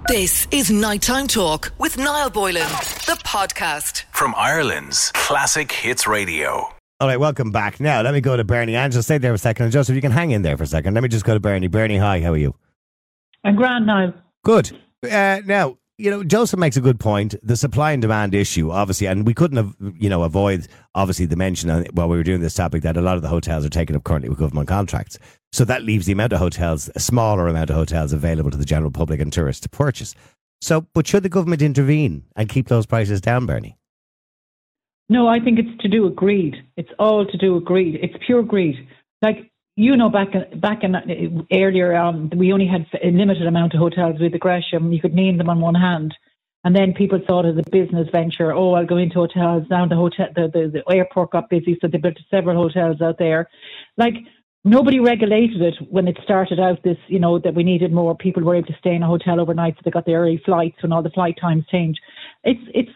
This is Nighttime Talk with Niall Boylan, the podcast. From Ireland's Classic Hits Radio. All right, welcome back. Now, let me go to Bernie. Angela, stay there for a second. And Joseph, you can hang in there for a second. Let me just go to Bernie. Bernie, hi, how are you? I'm grand now. Good. Now, Joseph makes a good point. The supply and demand issue, obviously, and we couldn't have, avoid, obviously, the mention while we were doing this topic that a lot of the hotels are taken up currently with government contracts. So that leaves the amount of hotels, a smaller amount of hotels available to the general public and tourists to purchase. So, but should the government intervene and keep those prices down, Bernie? No, I think it's to do with greed. It's all to do with greed. It's pure greed. Like, back in earlier, we only had a limited amount of hotels with the Gresham. You could name them on one hand. And then people thought as a business venture, I'll go into hotels. Now the airport got busy, so they built several hotels out there. Like, nobody regulated it when it started out, this, that we needed more people were able to stay in a hotel overnight, so they got the early flights when all the flight times changed. It's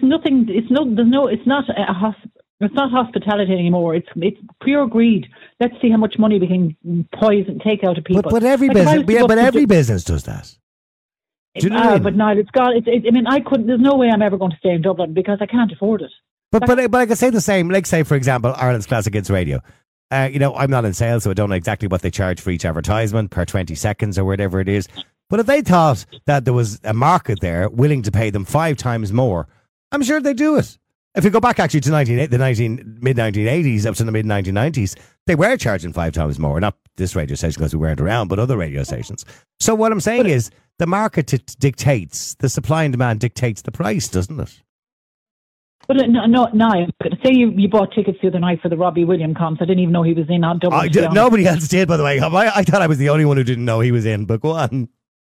not hospitality anymore. It's pure greed. Let's see how much money we can take out of people. But every business does that. Do you know what I mean? But Niall, I couldn't. There's no way I'm ever going to stay in Dublin because I can't afford it. But I could say the same. Like, say for example, Ireland's Classic Hits Radio. I'm not in sales, so I don't know exactly what they charge for each advertisement per 20 seconds or whatever it is. But if they thought that there was a market there willing to pay them 5 times more, I'm sure they'd do it. If you go back actually to mid-1980s up to the mid-1990s, they were charging 5 times more. Not this radio station because we weren't around, but other radio stations. So what I'm saying is the market dictates, the supply and demand dictates the price, doesn't it? But no. Say you bought tickets the other night for the Robbie Williams concert. I didn't even know he was in on Dublin. Nobody else did, by the way. I thought I was the only one who didn't know he was in, but go on.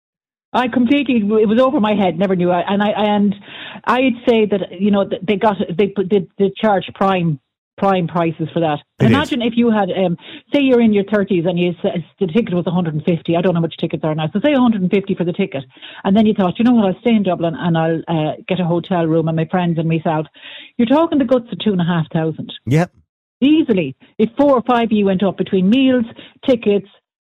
It was over my head, never knew. And I'd say that, they charge prime prices for that. Imagine if you had, say you're in your 30s and the ticket was 150. I don't know how much tickets are now. So say 150 for the ticket. And then you thought, I'll stay in Dublin and I'll get a hotel room and my friends and myself. You're talking the guts of 2,500. Yep. Easily. If 4 or 5 of you went up between meals, tickets,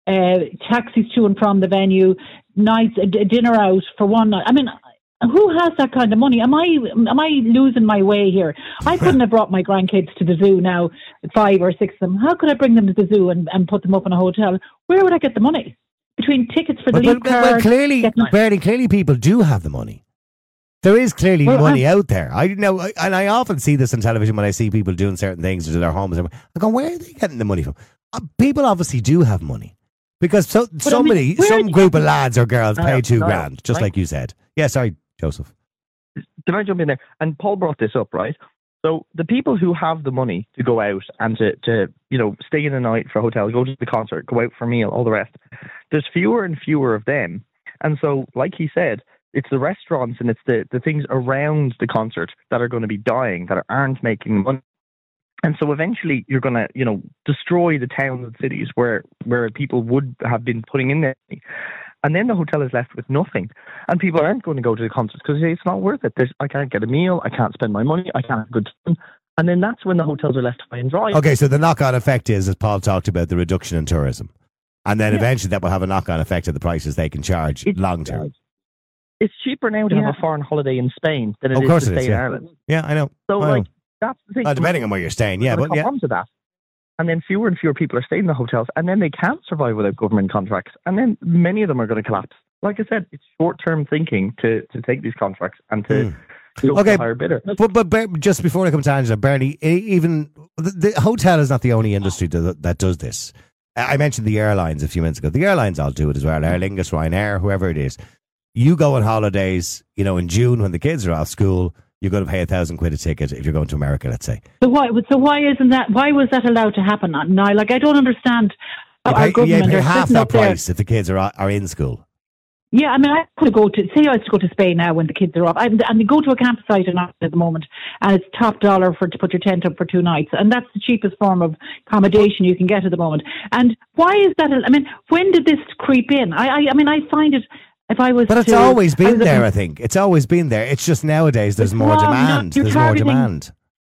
taxis to and from the venue, nights, dinner out for one night. I mean, who has that kind of money? Am I losing my way here? I couldn't have brought my grandkids to the zoo now, 5 or 6 of them. How could I bring them to the zoo and put them up in a hotel? Where would I get the money? Between tickets for the leap card... Well, clearly people do have the money. There is clearly money out there. And I often see this on television when I see people doing certain things to their homes. I go, where are they getting the money from? People obviously do have money. Because some group of lads or girls pay $2,000, just like you said. Yeah, sorry, Joseph. Can I jump in there? And Paul brought this up, right? So the people who have the money to go out and to stay in the night for a hotel, go to the concert, go out for a meal, all the rest, there's fewer and fewer of them. And so, like he said, it's the restaurants and it's the things around the concert that are going to be dying, that aren't making money. And so eventually you're going to, destroy the towns and cities where people would have been putting in their money. And then the hotel is left with nothing. And people aren't going to go to the concerts because it's not worth it. I can't get a meal. I can't spend my money. I can't have a good time. And then that's when the hotels are left high and dry. Okay, so the knock-on effect is, as Paul talked about, the reduction in tourism. And then eventually that will have a knock-on effect of the prices they can charge long-term. It's cheaper now to have a foreign holiday in Spain than it is to stay in Ireland. Yeah, I know. So, that's the thing. Depending on where you're staying, onto that. And then fewer and fewer people are staying in the hotels, and then they can't survive without government contracts, and then many of them are going to collapse. Like I said, it's short-term thinking to take these contracts and to go to a higher bidder. But just before I come to Angela, Bernie, even the hotel is not the only industry that does this. I mentioned the airlines a few minutes ago. The airlines all do it as well. Aer Lingus, Ryanair, whoever it is. You go on holidays, in June when the kids are off school, you're going to pay £1,000 a ticket if you're going to America, let's say. So why isn't that? Why was that allowed to happen now? Like, I don't understand. You pay half that price if the kids are in school. Yeah, I mean, I had to go to Spain now when the kids are off, and they go to a campsite at the moment, and it's top dollar to put your tent up for 2 nights, and that's the cheapest form of accommodation you can get at the moment. And why is that? I mean, when did this creep in? I find it. But it's always been there, I think. It's always been there. It's just nowadays there's more demand. There's more demand.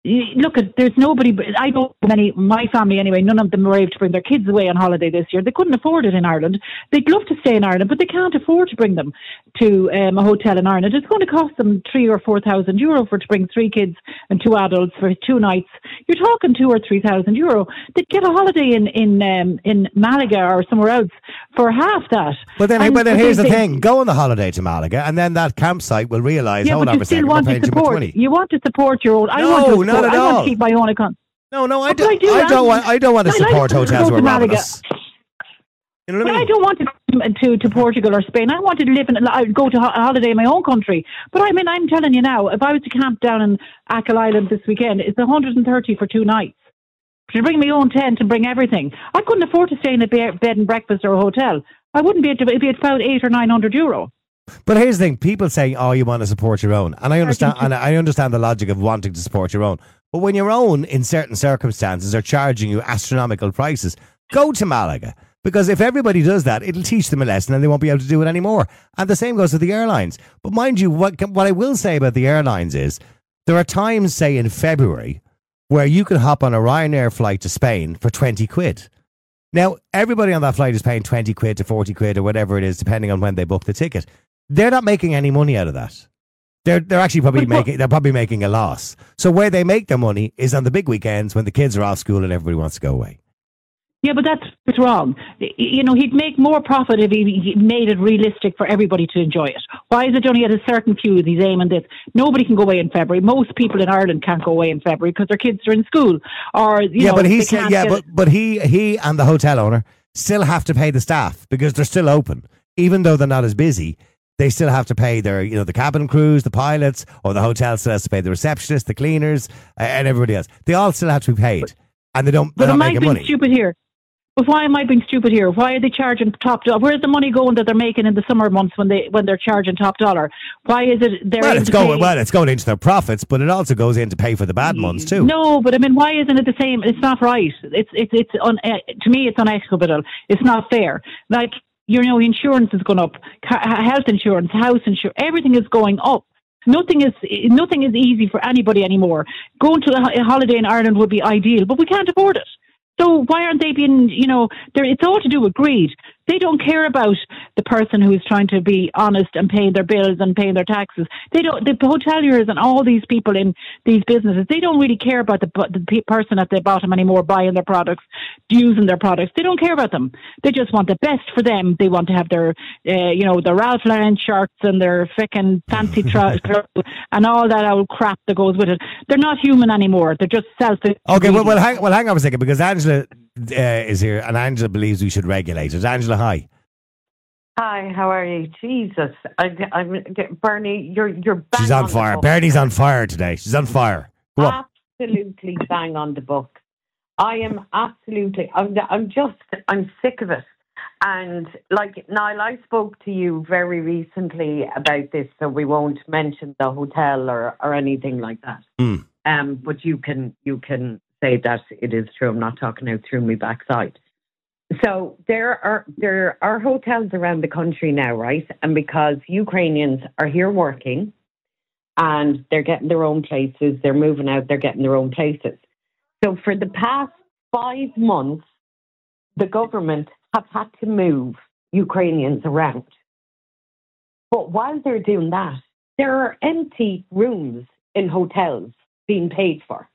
look, there's nobody. I don't know many. My family anyway. None of them were able to bring their kids away on holiday this year. They couldn't afford it in Ireland. They'd love to stay in Ireland, but they can't afford to bring them to a hotel in Ireland. It's going to cost them €3,000 or €4,000 to bring 3 kids and 2 adults for 2 nights. You're talking €2,000 or €3,000. They'd get a holiday in Malaga or somewhere else for half that. But then here's the thing: go on the holiday to Malaga, and then that campsite will realise. Hold on a second, we're paying too much money. You want to support your own. Not at all. I want to keep my own account. No, I don't want to support hotels who are robbing us. You know what I mean? I don't want to Portugal or Spain. I want to go to a holiday in my own country. But I mean, I'm telling you now, if I was to camp down in Achill Island this weekend, it's 130 for 2 nights. To bring my own tent and bring everything, I couldn't afford to stay in a bed and breakfast or a hotel. I wouldn't be able to. It'd be about €800 or €900. But here's the thing: people say, "Oh, you want to support your own," and I understand. And I understand the logic of wanting to support your own. But when your own, in certain circumstances, are charging you astronomical prices, go to Malaga. Because if everybody does that, it'll teach them a lesson and they won't be able to do it anymore. And the same goes with the airlines. But mind you, what I will say about the airlines is there are times, say in February, where you can hop on a Ryanair flight to Spain for 20 quid. Now, everybody on that flight is paying 20 quid to 40 quid or whatever it is, depending on when they book the ticket. They're not making any money out of that. They're actually probably making a loss. So where they make their money is on the big weekends when the kids are off school and everybody wants to go away. Yeah, but that's wrong. You know, he'd make more profit if he made it realistic for everybody to enjoy it. Why is it only at a certain few he's aiming this? Nobody can go away in February. Most people in Ireland can't go away in February because their kids are in school. Or but he and the hotel owner still have to pay the staff because they're still open, even though they're not as busy. They still have to pay their, the cabin crews, the pilots, or the hotel still has to pay the receptionists, the cleaners, and everybody else. They all still have to be paid, and they're not making money. Stupid here. But why am I being stupid here? Why are they charging top dollar? Where's the money going that they're making in the summer months when they're charging top dollar? Why is it it's going into their profits, but it also goes in to pay for the bad months too. No, but I mean, why isn't it the same? It's not right. To me, it's unequitable. It's not fair. Like, insurance is going up, health insurance, house insurance, everything is going up. Nothing is easy for anybody anymore. Going to a holiday in Ireland would be ideal, but we can't afford it. So why aren't they being, it's all to do with greed. They don't care about the person who is trying to be honest and paying their bills and paying their taxes. They don't. The hoteliers and all these people in these businesses, they don't really care about the person at the bottom anymore buying their products, using their products. They don't care about them. They just want the best for them. They want to have their, their Ralph Lauren shirts and their frickin' fancy trousers and all that old crap that goes with it. They're not human anymore. They're just selfish. Okay, well, hang on a second, because Angela is here, and Angela believes we should regulate it. Angela, hi. Hi, how are you? Jesus, I'm Bernie. You're bang. She's on fire. Bernie's on fire today. She's on fire. Go on. Absolutely bang on the book. I am absolutely. I'm sick of it. And Niall, I spoke to you very recently about this, so we won't mention the hotel or anything like that. But you can say that it is true. I'm not talking out through my backside. So there are hotels around the country now, right? And because Ukrainians are here working and they're getting their own places, they're moving out, they're getting their own places. So for the past 5 months, the government have had to move Ukrainians around. But while they're doing that, there are empty rooms in hotels being paid for.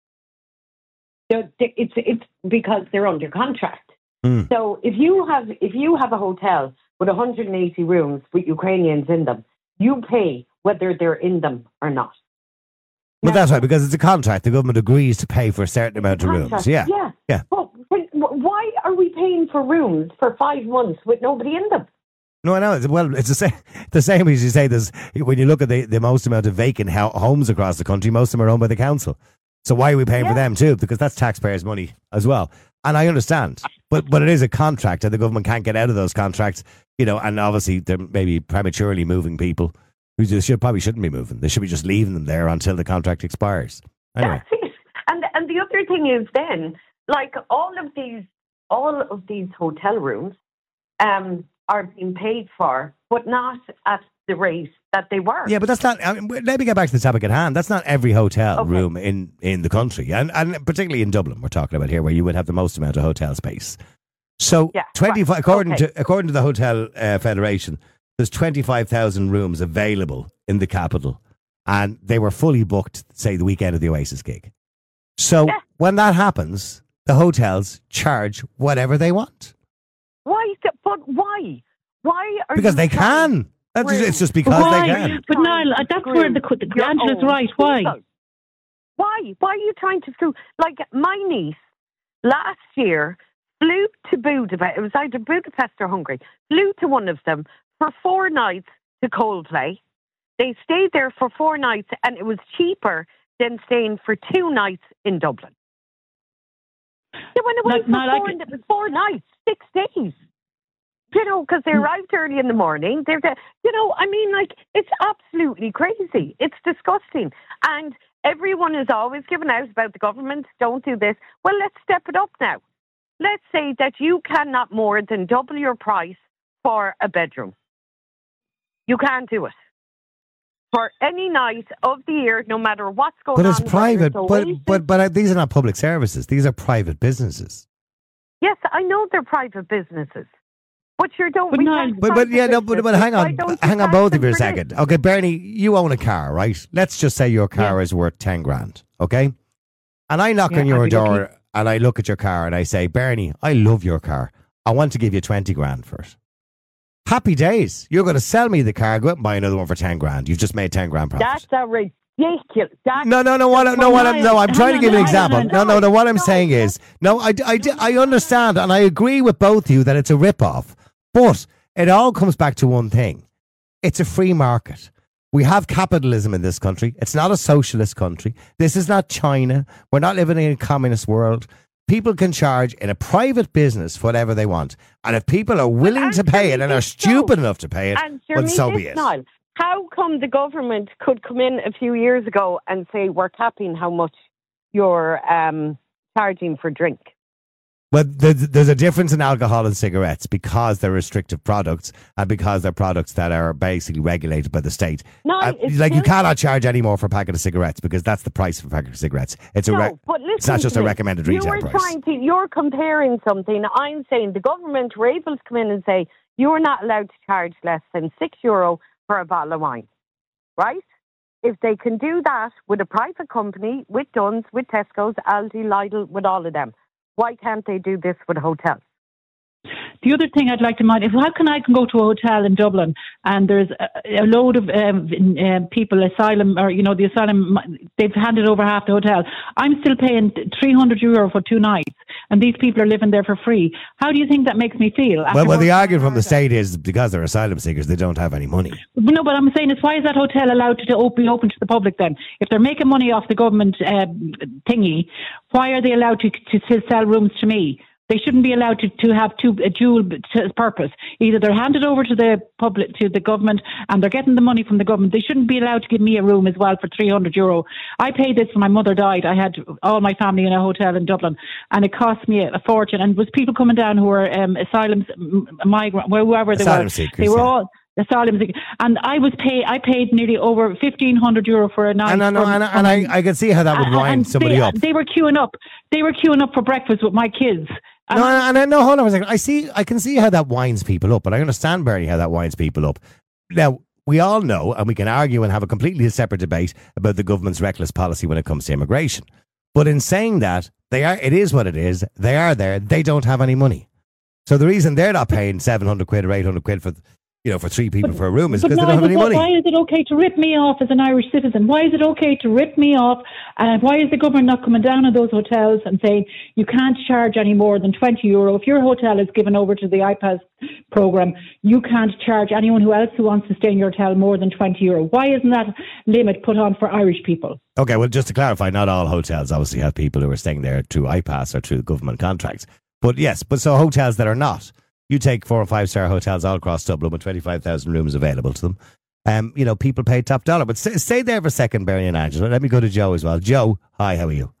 It's because they're under contract. So if you have a hotel with 180 rooms with Ukrainians in them, you pay whether they're in them or not. Well, that's right, because it's a contract. The government agrees to pay for a certain amount of rooms. Yeah. Well, why are we paying for rooms for 5 months with nobody in them? No, I know. Well, it's the same as you say. When you look at the most amount of vacant homes across the country, most of them are owned by the council. So why are we paying for them too? Because that's taxpayers' money as well. And I understand, but it is a contract, and the government can't get out of those contracts, and obviously they're maybe prematurely moving people who probably shouldn't be moving. They should be just leaving them there until the contract expires. Anyway. And the other thing is then, all of these hotel rooms are being paid for, but not at the rate that they were. Yeah, but that's not. I mean, let me get back to the topic at hand. That's not every hotel room in the country, and particularly in Dublin, we're talking about here, where you would have the most amount of hotel space. So, 25 according to the Hotel Federation, there's 25,000 rooms available in the capital, and they were fully booked, say, the weekend of the Oasis gig. So when that happens, the hotels charge whatever they want. Why? But why? Why are because you they can. It's just because they can. But Niall, that's where Angela's right. Why? Why? Why are you trying to screw? Like my niece last year flew to Budapest. It was either Budapest or Hungary. Flew to one of them for 4 nights to Coldplay. They stayed there for 4 nights, and it was cheaper than staying for 2 nights in Dublin. They went away it was 4 nights, 6 days. You know, because they arrived early in the morning. It's absolutely crazy. It's disgusting. And everyone is always giving out about the government, don't do this. Well, let's step it up now. Let's say that you cannot more than double your price for a bedroom. You can't do it. For any night of the year, no matter what's going on. But it's private. But these are not public services. These are private businesses. Yes, I know they're private businesses. But you don't. But hang on, both of you a second. Okay, Bernie, you own a car, right? Let's just say your car is worth 10 grand, okay? And I knock on your door and I look at your car and I say, Bernie, I love your car. I want to give you 20 grand for it. Happy days. You're going to sell me the car, go out and buy another one for 10 grand. You've just made 10 grand profit. That's a ridiculous. I'm trying to give an example. What I'm saying is, I understand and I agree with both of you that it's a rip-off. But it all comes back to one thing. It's a free market. We have capitalism in this country. It's not a socialist country. This is not China. We're not living in a communist world. People can charge in a private business whatever they want. And if people are willing to pay it and are stupid enough to pay it, well, so be it. Niall, how come the government could come in a few years ago and say we're capping how much you're charging for drink? Well, there's a difference in alcohol and cigarettes because they're restrictive products and because they're products that are basically regulated by the state. You cannot charge any more for a packet of cigarettes because that's the price for a packet of cigarettes. It's not just a recommended retail price. You're comparing something. I'm saying the government were able to come in and say you're not allowed to charge less than €6 for a bottle of wine, right? If they can do that with a private company, with Dunn's, with Tesco's, Aldi, Lidl, with all of them, why can't they do this with hotels? The other thing I'd like to mind is how can I go to a hotel in Dublin and there's a load of people, asylum, or the asylum, they've handed over half the hotel. I'm still paying €300 for 2 nights, and these people are living there for free. How do you think that makes me feel? Well, the argument from the state is because they're asylum seekers, they don't have any money. No, but I'm saying is why is that hotel allowed to be open to the public then? If they're making money off the government thingy, why are they allowed to sell rooms to me? They shouldn't be allowed to have a dual purpose. Either they're handed over to the public, to the government, and they're getting the money from the government. They shouldn't be allowed to give me a room as well for €300. I paid this when my mother died. I had all my family in a hotel in Dublin, and it cost me a fortune. And it was people coming down who were asylum migrant, whoever they were. Seekers, they were all asylum seekers, and I paid nearly over €1,500 for a night. I can see how that would wind somebody up. They were queuing up. They were queuing up for breakfast with my kids. Hold on a second. I can see how that winds people up, but I understand, Bernie, how that winds people up. Now, we all know, and we can argue and have a completely separate debate about the government's reckless policy when it comes to immigration. But in saying that, it is what it is. They are there. They don't have any money. So the reason they're not paying £700 or £800 for 3 people for a room is because they don't have any money. Why is it okay to rip me off as an Irish citizen? Why is it okay to rip me off? And why is the government not coming down on those hotels and saying you can't charge any more than €20? If your hotel is given over to the IPAS program, you can't charge anyone who wants to stay in your hotel more than €20. Why isn't that limit put on for Irish people? Okay, well, just to clarify, not all hotels obviously have people who are staying there through IPAS or through government contracts. But yes, so hotels that are not. You take 4 or 5 star hotels all across Dublin with 25,000 rooms available to them. People pay top dollar. But stay there for a second, Barry and Angela. Let me go to Joe as well. Joe, hi, how are you?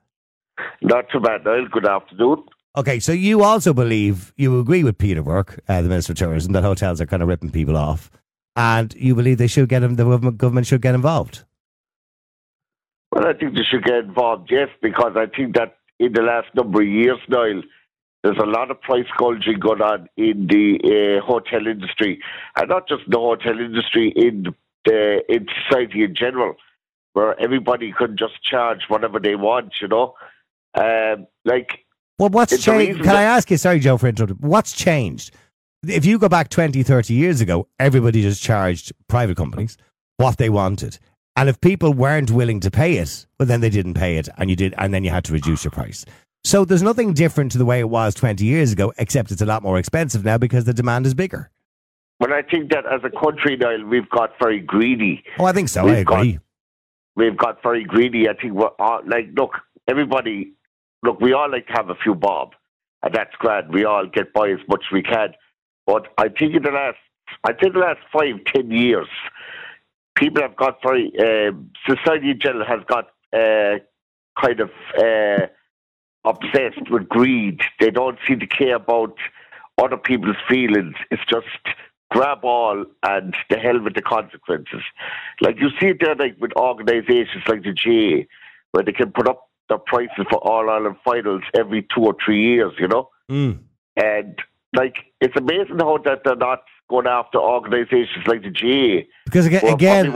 Not too bad, Niall. Good afternoon. Okay, so you also agree with Peter Burke, the Minister of Tourism, that hotels are kind of ripping people off. and you believe they should the government should get involved. Well, I think they should get involved, yes, because I think that in the last number of years, Niall, there's a lot of price gouging going on in the hotel industry, and not just the hotel industry, in society in general, where everybody can just charge whatever they want, you know. Well, what's changed? Can I ask you, sorry, Joe, for interrupting, what's changed? If you go back 20, 30 years ago, everybody just charged private companies what they wanted. And if people weren't willing to pay it, well, then they didn't pay it, and then you had to reduce your price. So there's nothing different to the way it was 20 years ago, except it's a lot more expensive now because the demand is bigger. Well, I think that as a country, Niall, we've got very greedy. Oh, I think so. I agree. We've got very greedy. I think we're all, we all like to have a few bob, and that's grand. We all get by as much as we can. But I think in the last 5-10 years, people have got society in general has got kind of obsessed with greed. They don't seem to care about other people's feelings. It's just grab all and the hell with the consequences. Like you see it there, like with organisations like the GAA, where they can put up their prices for All Ireland finals every 2 or 3 years, you know? And it's amazing how that they're not going after organisations like the GAA. Because again,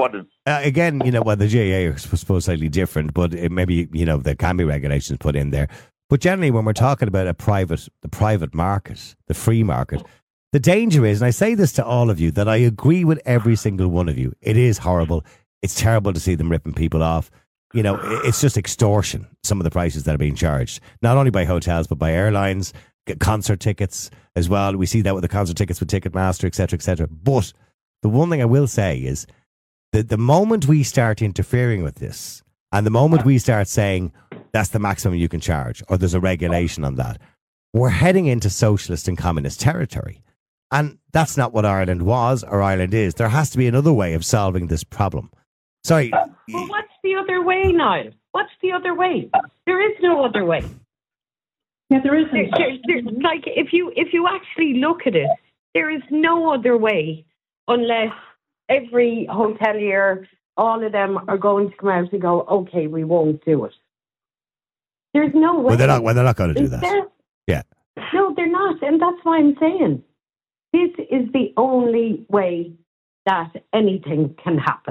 the GAA are supposed slightly different, but maybe, there can be regulations put in there. But generally, when we're talking about the private market, the free market, the danger is, and I say this to all of you, that I agree with every single one of you. It is horrible. It's terrible to see them ripping people off. It's just extortion, some of the prices that are being charged, not only by hotels, but by airlines, concert tickets as well. We see that with the concert tickets with Ticketmaster, et cetera, et cetera. But the one thing I will say is that the moment we start interfering with this, and the moment we start saying that's the maximum you can charge, or there's a regulation on that, we're heading into socialist and communist territory. And that's not what Ireland was or Ireland is. There has to be another way of solving this problem. Sorry. Well, what's the other way, Niall? What's the other way? There is no other way. Yeah, there isn't. If you actually look at it, there is no other way unless every hotelier, all of them are going to come out and go, okay, we won't do it. There's no way. Well, they're not going to do that. Yeah. No, they're not. And that's why I'm saying this is the only way that anything can happen,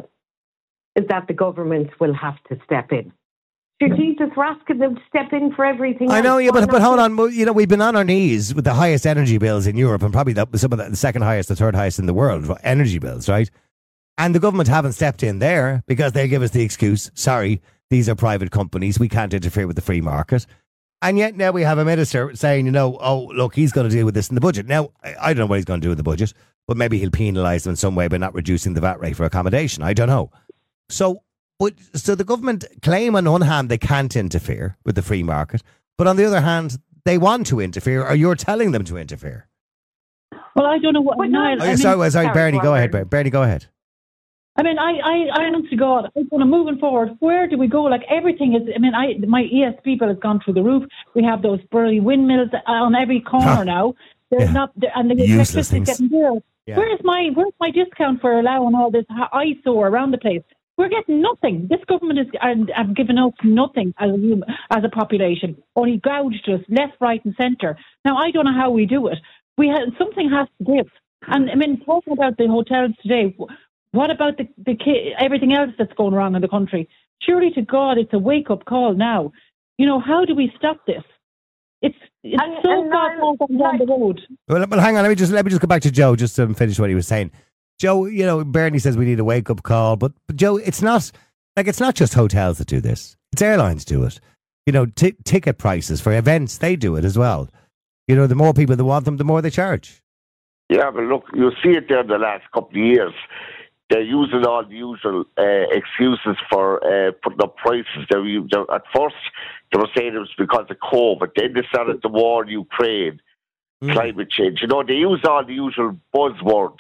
is that the government will have to step in. Jesus, we're asking them to step in for everything. I know, yeah, but hold on. We've been on our knees with the highest energy bills in Europe, and probably some of the second highest, the third highest in the world, energy bills, right? And the government haven't stepped in there because they give us the excuse, sorry, these are private companies, we can't interfere with the free market. And yet now we have a minister saying, oh, look, he's going to deal with this in the budget. Now, I don't know what he's going to do with the budget, but maybe he'll penalise them in some way by not reducing the VAT rate for accommodation. I don't know. So the government claim on one hand they can't interfere with the free market, but on the other hand, they want to interfere, or you're telling them to interfere. Well, I don't know what... Sorry, Bernie, go ahead. Bernie, go ahead. I mean, I honest to God, moving forward, where do we go? Like, everything is, my ESP bill has gone through the roof. We have those burly windmills on every corner now. There's and the electricity is getting zero. Yeah. Where's my discount for allowing all this eyesore around the place? We're getting nothing. This government have given us nothing as a population. Only gouged us left, right, and centre. Now, I don't know how we do it. Something has to give. And talking about the hotels today, what about the everything else that's going wrong in the country? Surely to God, it's a wake up call now. How do we stop this? It's so far down the road. Well, hang on. Let me just go back to Joe just to finish what he was saying. Joe, Bernie says we need a wake up call, but Joe, it's not just hotels that do this. It's airlines do it. Ticket prices for events, they do it as well. The more people that want them, the more they charge. Yeah, but look, you see it there in the last couple of years. They're using all the usual excuses for putting up prices. At first, they were saying it was because of COVID. Then they started the war in Ukraine, climate change. They use all the usual buzzwords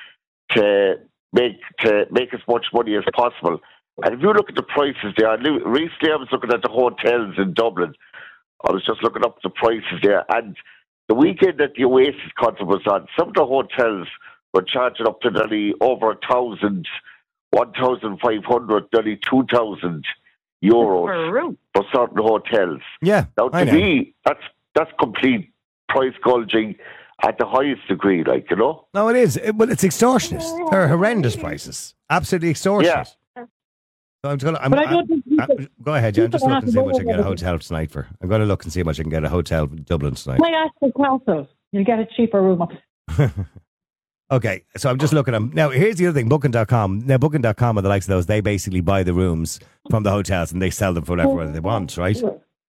to make as much money as possible. And if you look at the prices there, recently I was looking at the hotels in Dublin. I was just looking up the prices there. And the weekend that the Oasis concert was on, some of the hotels were charging up to nearly over 1,000, 1,500, nearly 2,000 euros for certain hotels. Yeah, Now, to me, that's complete price gouging at the highest degree, like, you know? No, it is. Well, it's extortionate. They're horrendous prices. Absolutely extortionate. Yeah. So I'm just But I don't think go ahead, Jen. I'm just people looking to see how have much I to can get a go hotel tonight for. I'm going to look and see how much I can get a hotel in Dublin tonight. my ask for Castle. You'll get a cheaper room up. Okay, so I'm just looking at them. Now, here's the other thing, Booking.com. Now, Booking.com are the likes of those. They basically buy the rooms from the hotels and they sell them for whatever they want, right?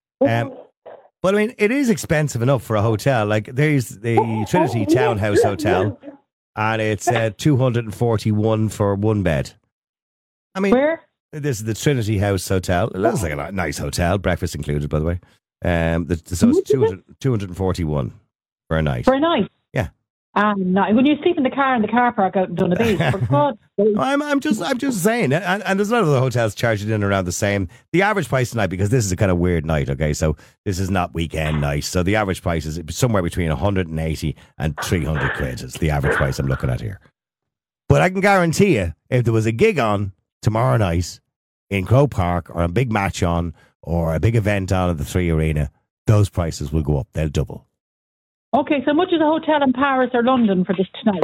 But, I mean, it is expensive enough for a hotel. Like, there's the Trinity Townhouse Hotel, and it's 241 for one bed. I mean, Where? this is the Trinity House Hotel. It looks like a nice hotel, breakfast included, by the way. So it's 241 for a night. For a night? Yeah. When you sleep in the car park out in Donabees, for God's sake. I'm just saying, and there's a lot of the hotels charging in around the same. The average price tonight, because this is a kind of weird night, okay, so this is not weekend night, so the average price is somewhere between 180 and 300 quid is the average price I'm looking at here. But I can guarantee you, if there was a gig on tomorrow night in Croke Park, or a big match on, or a big event on at the Three Arena, those prices will go up. They'll double. Okay, so much is a hotel in Paris or London for this tonight?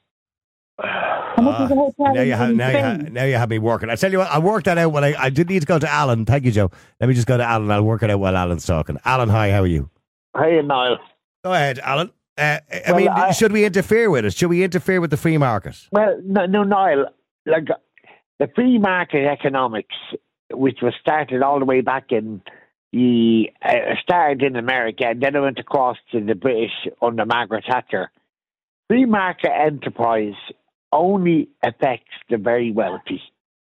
How much is a hotel now you have me working. I tell you what, I'll work that out when I did need to go to Alan. Thank you, Joe. Let me just go to Alan. I'll work it out while Alan's talking. Alan, hi, how are you? Hey, Niall. Go ahead, Alan. Should we interfere with it? Should we interfere with the free market? Well, no, Niall. Like the free market economics, which was started all the way back in started in America, and then it went across to the British under Margaret Thatcher. Free market enterprise only affects the very wealthy.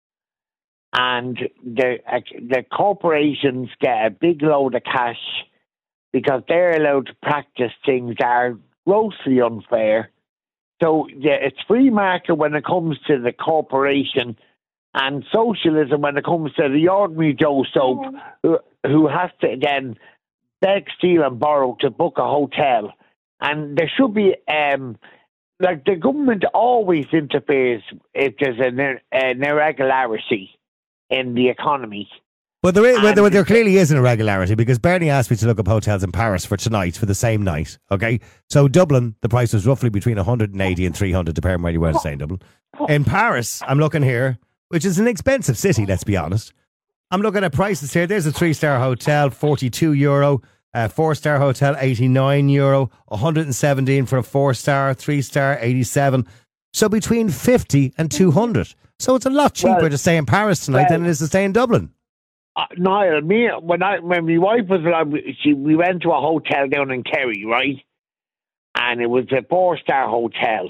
And the corporations get a big load of cash because they're allowed to practice things that are grossly unfair. So it's free market when it comes to the corporation, and socialism when it comes to the ordinary Joe Soap who has to then beg, steal and borrow to book a hotel. And there should be, like the government always interferes if there's an irregularity in the economy. Well, there clearly is an irregularity, because Bernie asked me to look up hotels in Paris for tonight, for the same night, okay? So Dublin, the price was roughly between 180 and 300, depending where you were to stay in Dublin. In Paris, I'm looking here, which is an expensive city, let's be honest. I'm looking at prices here. There's a 3-star hotel, €42. A 4-star hotel, €89. 117 for a 4-star, 3-star, 87. So between 50 and 200. So it's a lot cheaper to stay in Paris tonight than it is to stay in Dublin. Niall, when my wife was alive, we went to a hotel down in Kerry, right? And it was a 4-star hotel.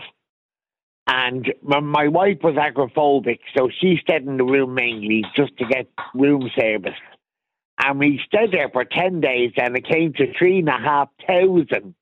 And my wife was agoraphobic, so she stayed in the room mainly just to get room service. And we stayed there for 10 days, and it came to 3,500.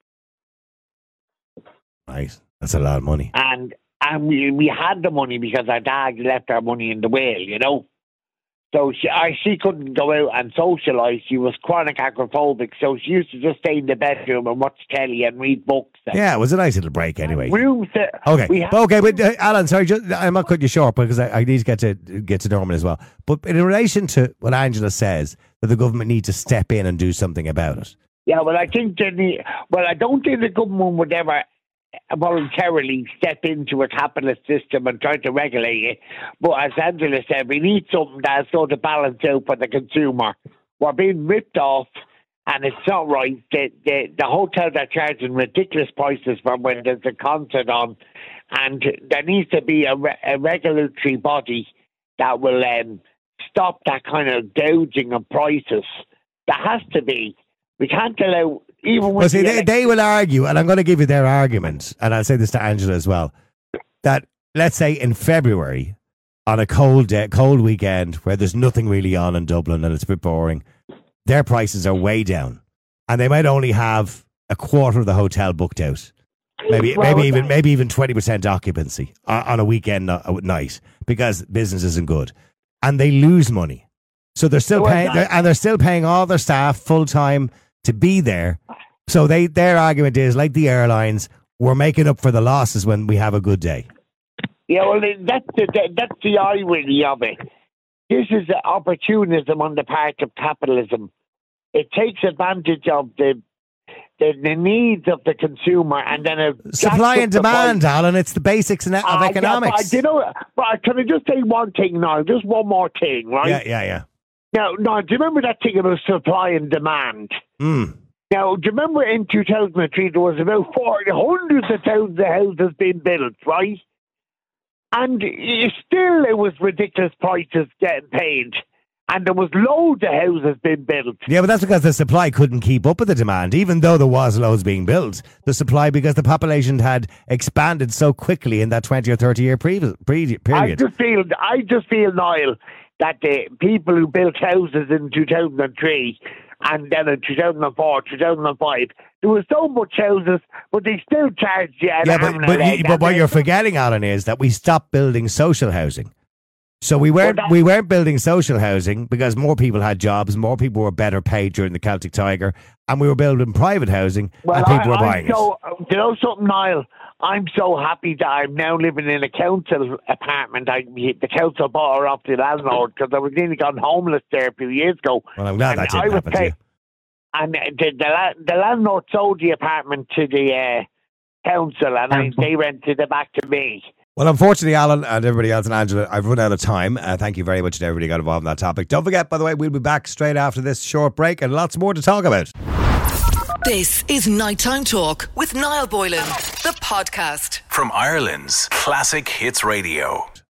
Nice. That's a lot of money. And we had the money because our dad left our money in the will, you know. So she couldn't go out and socialise. She was chronic agoraphobic, so she used to just stay in the bedroom and watch telly and read books. Yeah, it was a nice little break anyway. Okay, but Alan, sorry, I'm not cutting you short because I need to get to Norman as well. But in relation to what Angela says, that the government need to step in and do something about it. Yeah, well, I don't think the government would ever voluntarily step into a capitalist system and try to regulate it. But as Angela said, we need something that's sort of balanced out for the consumer. We're being ripped off, and it's not right. The hotels are charging ridiculous prices for when there's a concert on, and there needs to be a regulatory body that will stop that kind of gouging of prices. There has to be. We can't allow... Well, see, they will argue, and I'm going to give you their argument, and I'll say this to Angela as well, that let's say in February, on a cold weekend where there's nothing really on in Dublin and it's a bit boring, their prices are way down, and they might only have a quarter of the hotel booked out, maybe even 20% occupancy on a weekend night because business isn't good, and they lose money, so they're still paying all their staff full time to be there. So their argument is, like the airlines, we're making up for the losses when we have a good day. Yeah, well, that's the irony of it. This is opportunism on the part of capitalism. It takes advantage of the needs of the consumer, and then supply and demand, Alan. It's the basics of economics. Yeah, but can I just say one thing now? Just one more thing, right? Yeah. Now, do you remember that thing about supply and demand? Now, do you remember in 2003 there was about hundreds of thousands of houses being built, right? And still it was ridiculous prices getting paid. And there was loads of houses being built. Yeah, but that's because the supply couldn't keep up with the demand, even though there was loads being built. The supply, because the population had expanded so quickly in that 20 or 30 year period. I just feel, Niall, that the people who built houses in 2003 and then in 2004, 2005, there was so much houses, but they still charged you an arm and a leg. But what you're forgetting, Alan, is that we stopped building social housing. So we weren't building social housing because more people had jobs, more people were better paid during the Celtic Tiger, and we were building private housing, and people were buying it. You know something, Niall? I'm so happy that I'm now living in a council apartment. The council bought her off the landlord because I was nearly gone homeless there a few years ago. Well, I'm glad that didn't happen to you. And the landlord sold the apartment to the council, and they rented it back to me. Well, unfortunately, Alan and everybody else and Angela, I've run out of time. Thank you very much to everybody who got involved in that topic. Don't forget, by the way, we'll be back straight after this short break and lots more to talk about. This is Nighttime Talk with Niall Boylan, the podcast. From Ireland's Classic Hits Radio.